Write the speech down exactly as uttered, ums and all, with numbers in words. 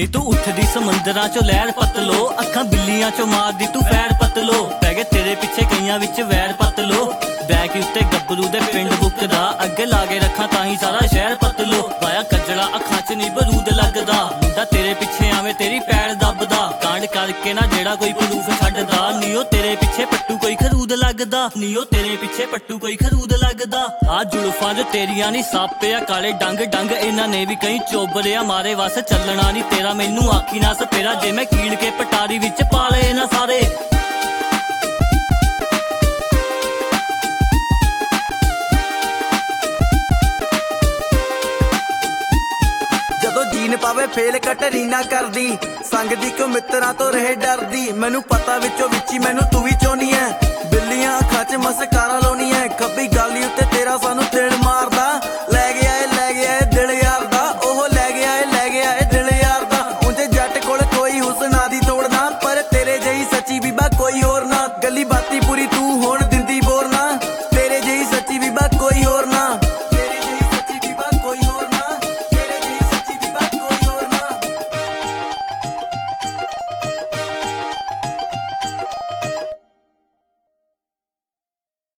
ਨੀ ਤੂੰ ਉੱਠਦੀ ਸਮੁੰਦਰਾਂ ਚੋਂ ਲਹਿਰ ਪਤਲੋ, ਅੱਖਾਂ ਬਿੱਲੀਆਂ ਚੋਂ ਮਾਰਦੀ ਤੂੰ ਫੈਰ ਪਤਲੋ। ਪੈ ਗਏ ਤੇਰੇ ਪਿੱਛੇ ਕਈਆਂ ਵਿੱਚ ਵੈਰ ਪਤਲੋ, ਬੈਕ ਉੱਤੇ ਗੱਭਰੂ ਦੇ ਪਿੰਡ ਬੁੱਕਦਾ, ਅੱਗੇ ਲਾ ਕੇ ਰੱਖਾਂ ਤਾਂ ਹੀ ਸਾਰਾ ਸ਼ਹਿਰ ਪਤਲੋ। ਪਾਇਆ ਕੱਜੜਾ ਅੱਖਾਂ ਚ ਨੀ ਬਰੂਦ ਲੱਗਦਾ, ਮੁੰਡਾ ਤੇਰੇ ਪਿੱਛੇ ਆਵੇ ਤੇਰੀ ਪੈੜ ਦੱਬਦਾ। ਕਾਂਡ ਕਰਕੇ ਨਾ ਜਿਹੜਾ ਕੋਈ ਪ੍ਰੂਫ ਛੱਡਦਾ, ਨੀ ਉਹ ਤੇਰੇ ਪਿੱਛੇ ਪੱਟੂ ਕੋਈ ਖਰੂਦ ਲੱਗਦਾ, ਨੀ ਉਹ ਤੇਰੇ ਪਿੱਛੇ ਪੱਟੂ ਕੋਈ ਖਰੂਦ ਲੱਗਦਾ। ਆ ਜੁਲਫਾਂ ਜੋ ਤੇਰੀਆਂ ਨੀ ਸਾਪਿਆ ਕਾਲੇ ਡੰਗ ਡੰਗ, ਇਹਨਾਂ ਨੇ ਵੀ ਕਈ ਚੋਬਰਿਆ ਮਾਰੇ ਵਸ ਚੱਲਣਾ ਨੀ ਤੇਰਾ, ਮੈਨੂੰ ਆਖੀ ਨਾ ਸਪੇਰਾ ਜੇ ਮੈਂ ਕੀੜ ਕੇ ਪਟਾਰੀ ਵਿੱਚ ਪਾ ਲਏ ਨਾ ਸਾਰੇ। ਜਦੋਂ ਜੀਨ ਪਾਵੇ ਫੇਲ ਕਟਰੀਨਾ ਕਰਦੀ, ਸੰਗ ਦੀ ਕਿਉਂ ਮਿੱਤਰਾਂ ਤੋਂ ਰਹੇ ਡਰਦੀ। ਮੈਨੂੰ ਪਤਾ ਵਿੱਚੋਂ ਵਿੱਚੀ ਮੈਨੂੰ ਤੂੰ ਵੀ ਚਾਹੁੰਦੀ ਐ, ਬਿੱਲੀਆਂ ਅੱਖਾਂ ਚ ਮਸਕਾਰਾ ਲਾਉਣੀ ਐ। ਖੱਬੀ ਗਾਲੀ ਉੱਤੇ ਤੇਰਾ ਸਾਨੂੰ ਤੇੜ ਮਾਰਦਾ,